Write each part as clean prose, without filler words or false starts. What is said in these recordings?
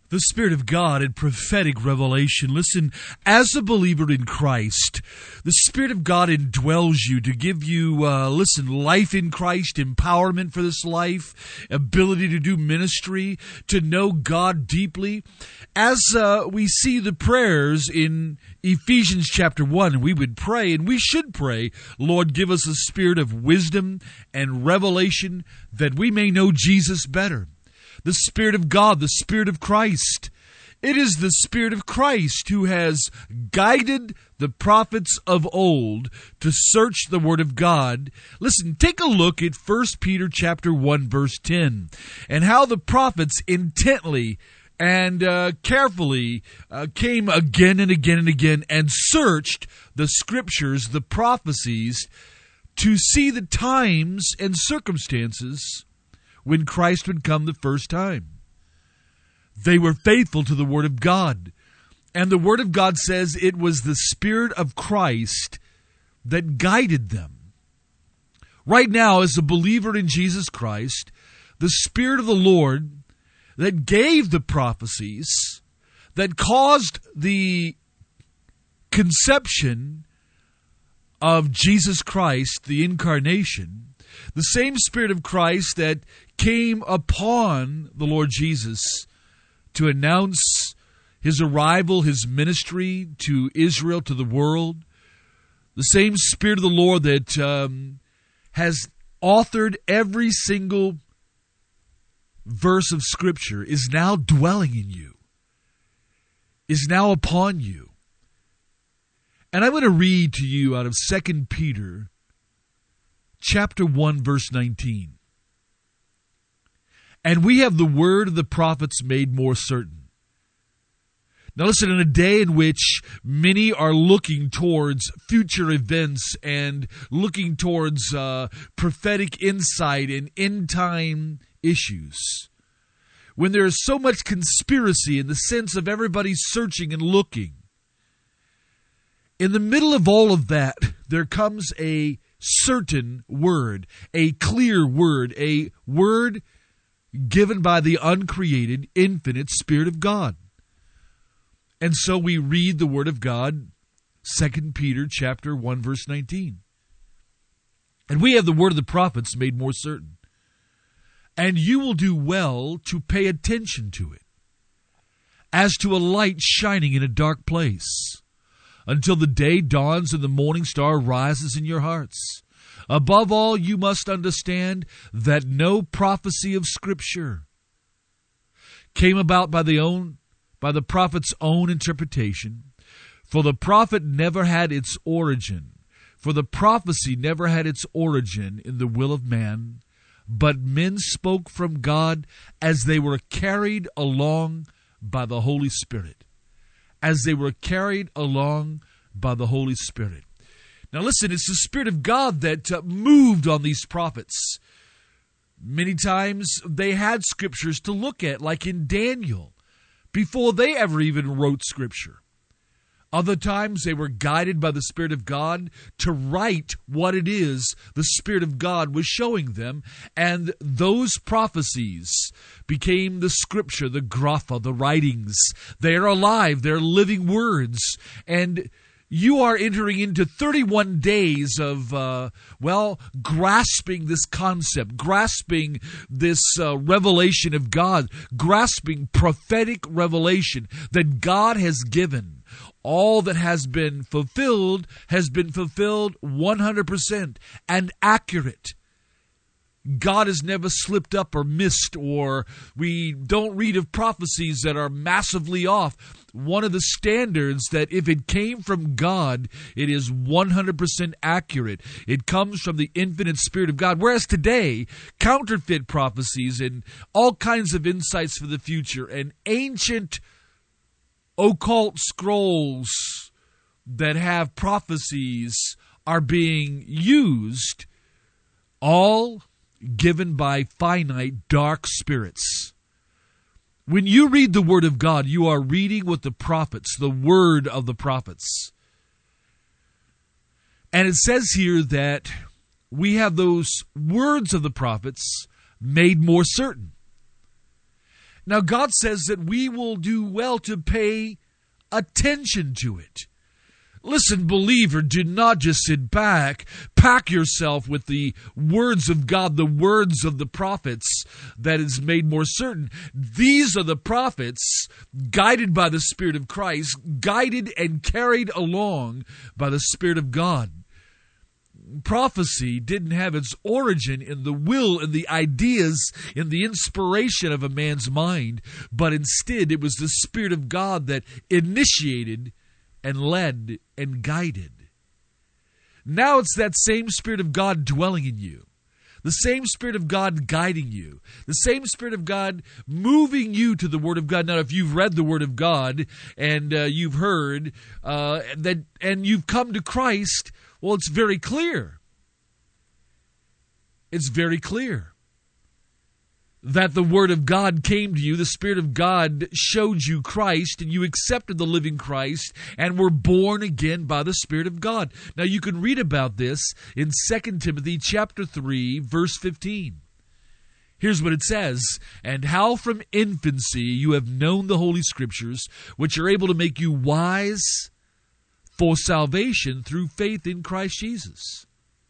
The Spirit of God and prophetic revelation. Listen, as a believer in Christ, the Spirit of God indwells you to give you, life in Christ, empowerment for this life, ability to do ministry, to know God deeply. As we see the prayers in Ephesians chapter 1, we would pray, and we should pray, Lord, give us a spirit of wisdom and revelation that we may know Jesus better. The Spirit of God, the Spirit of Christ. It is the Spirit of Christ who has guided the prophets of old to search the Word of God. Listen, take a look at 1 Peter chapter 1, verse 10, and how the prophets intently and carefully came again and again and again and searched the Scriptures, the prophecies, to see the times and circumstances when Christ would come the first time. They were faithful to the Word of God. And the Word of God says it was the Spirit of Christ that guided them. Right now, as a believer in Jesus Christ, the Spirit of the Lord that gave the prophecies, that caused the conception of Jesus Christ, the incarnation, the same Spirit of Christ that came upon the Lord Jesus to announce His arrival, His ministry to Israel, to the world. The same Spirit of the Lord that has authored every single verse of Scripture is now dwelling in you, is now upon you. And I'm going to read to you out of 2 Peter chapter 1, verse 19. And we have the word of the prophets made more certain. Now listen, in a day in which many are looking towards future events and looking towards prophetic insight and end-time issues, when there is so much conspiracy in the sense of everybody searching and looking, in the middle of all of that, there comes a certain word, a clear word, a word given by the uncreated, infinite Spirit of God. And so we read the Word of God, 2 Peter chapter 1, verse 19. And we have the word of the prophets made more certain. And you will do well to pay attention to it, as to a light shining in a dark place, until the day dawns and the morning star rises in your hearts. Above all, you must understand that no prophecy of Scripture came about by the prophet's own interpretation. For the prophet never had its origin. For the prophecy never had its origin in the will of man, but men spoke from God as they were carried along by the Holy Spirit. As they were carried along by the Holy Spirit. Now listen, it's the Spirit of God that moved on these prophets. Many times they had scriptures to look at, like in Daniel, before they ever even wrote Scripture. Other times they were guided by the Spirit of God to write what it is the Spirit of God was showing them. And those prophecies became the Scripture, the grapha, the writings. They're alive. They're living words. And you are entering into 31 days of, grasping this concept, grasping this revelation of God, grasping prophetic revelation that God has given. All that has been fulfilled 100% and accurate. God has never slipped up or missed, or we don't read of prophecies that are massively off. One of the standards that if it came from God, it is 100% accurate. It comes from the infinite Spirit of God. Whereas today, counterfeit prophecies and all kinds of insights for the future and ancient occult scrolls that have prophecies are being used, all given by finite, dark spirits. When you read the Word of God, you are reading with the prophets, the word of the prophets. And it says here that we have those words of the prophets made more certain. Now, God says that we will do well to pay attention to it. Listen, believer, do not just sit back. Pack yourself with the words of God, the words of the prophets that is made more certain. These are the prophets guided by the Spirit of Christ, guided and carried along by the Spirit of God. Prophecy didn't have its origin in the will and the ideas and the inspiration of a man's mind, but instead it was the Spirit of God that initiated and led and guided. Now it's that same Spirit of God dwelling in you. The same Spirit of God guiding you. The same Spirit of God moving you to the Word of God. Now, if you've read the Word of God and you've heard that, and you've come to Christ, well, it's very clear. It's very clear that the Word of God came to you, the Spirit of God showed you Christ, and you accepted the living Christ and were born again by the Spirit of God. Now you can read about this in 2 Timothy chapter 3, verse 15. Here's what it says, "And how from infancy you have known the Holy Scriptures, which are able to make you wise for salvation through faith in Christ Jesus."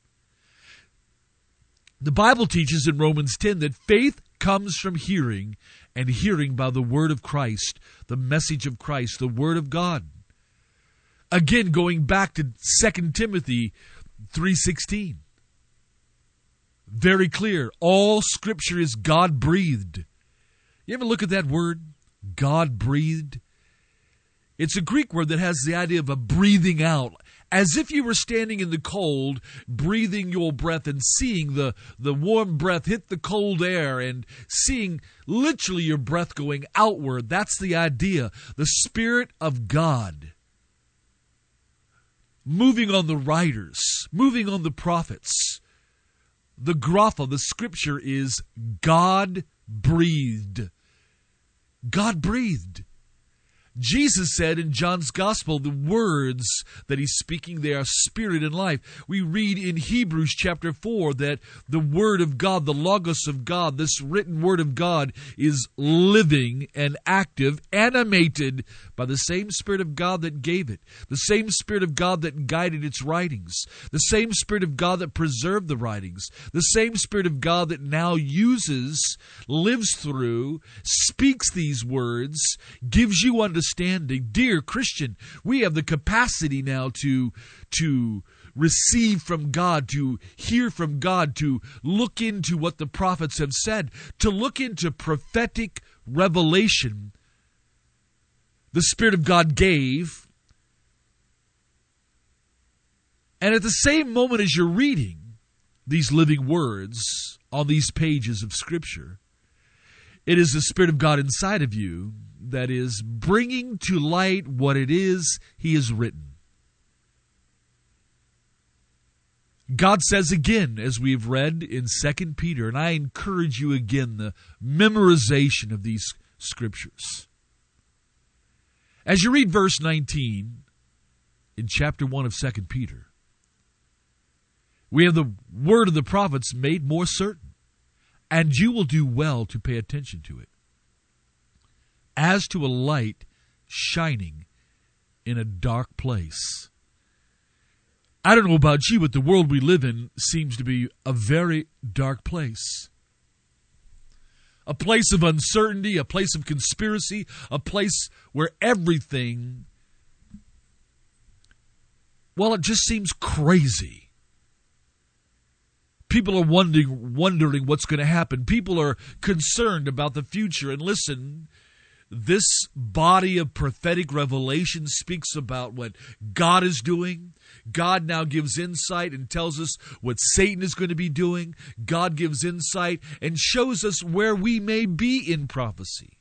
The Bible teaches in Romans 10 that faith comes from hearing, and hearing by the word of Christ, the message of Christ, the word of God. Again, going back to 2 Timothy 3:16. Very clear. All Scripture is God-breathed. You ever look at that word? God-breathed. It's a Greek word that has the idea of a breathing out. As if you were standing in the cold, breathing your breath and seeing the warm breath hit the cold air and seeing literally your breath going outward. That's the idea. The Spirit of God moving on the writers, moving on the prophets. The grapha, the Scripture, is God-breathed. God-breathed. Jesus said in John's Gospel, the words that he's speaking, they are spirit and life. We read in Hebrews chapter 4 that the Word of God, the Logos of God, this written Word of God is living and active, animated by the same Spirit of God that gave it, the same Spirit of God that guided its writings, the same Spirit of God that preserved the writings, the same Spirit of God that now uses, lives through, speaks these words, gives you understanding. Dear Christian, we have the capacity now to receive from God, to hear from God, to look into what the prophets have said, to look into prophetic revelation the Spirit of God gave. And at the same moment as you're reading these living words on these pages of Scripture, it is the Spirit of God inside of you that is bringing to light what it is He has written. God says again, as we've read in 2 Peter, and I encourage you again, the memorization of these Scriptures. As you read verse 19 in chapter 1 of 2 Peter, we have the word of the prophets made more certain, and you will do well to pay attention to it, as to a light shining in a dark place. I don't know about you, but the world we live in seems to be a very dark place. A place of uncertainty, a place of conspiracy, a place where everything, well, it just seems crazy. People are wondering what's going to happen. People are concerned about the future. And listen, this body of prophetic revelation speaks about what God is doing. God now gives insight and tells us what Satan is going to be doing. God gives insight and shows us where we may be in prophecy,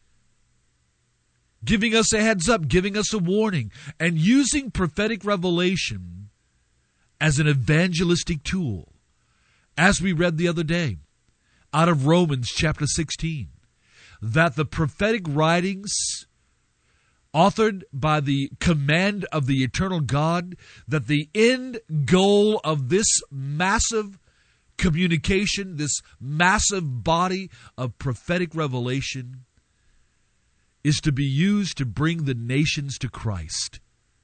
giving us a heads up, giving us a warning, and using prophetic revelation as an evangelistic tool. As we read the other day out of Romans chapter 16, that the prophetic writings authored by the command of the eternal God, that the end goal of this massive communication, this massive body of prophetic revelation, is to be used to bring the nations to Christ.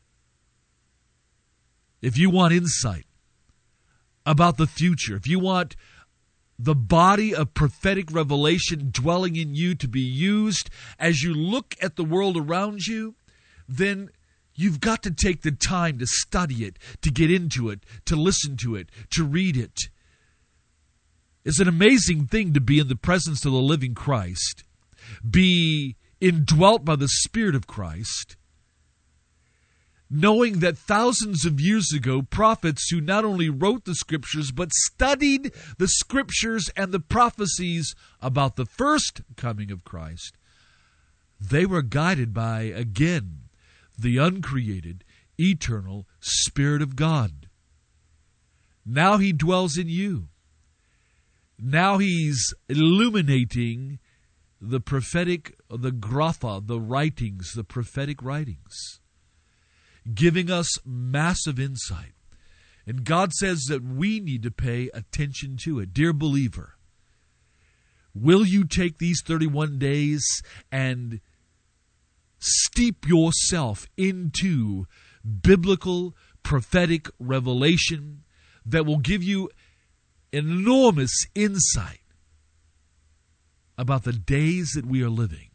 If you want insight about the future, if you want the body of prophetic revelation dwelling in you to be used as you look at the world around you, then you've got to take the time to study it, to get into it, to listen to it, to read it. It's an amazing thing to be in the presence of the living Christ, be indwelt by the Spirit of Christ, knowing that thousands of years ago, prophets who not only wrote the Scriptures, but studied the Scriptures and the prophecies about the first coming of Christ, they were guided by, again, the uncreated, eternal Spirit of God. Now He dwells in you. Now He's illuminating the prophetic, the grapha, the writings, the prophetic writings, giving us massive insight. And God says that we need to pay attention to it. Dear believer, will you take these 31 days and steep yourself into biblical prophetic revelation that will give you enormous insight about the days that we are living?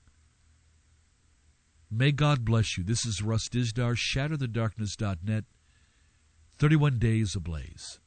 May God bless you. This is Russ Dizdar, shatterthedarkness.net, 31 Days Ablaze.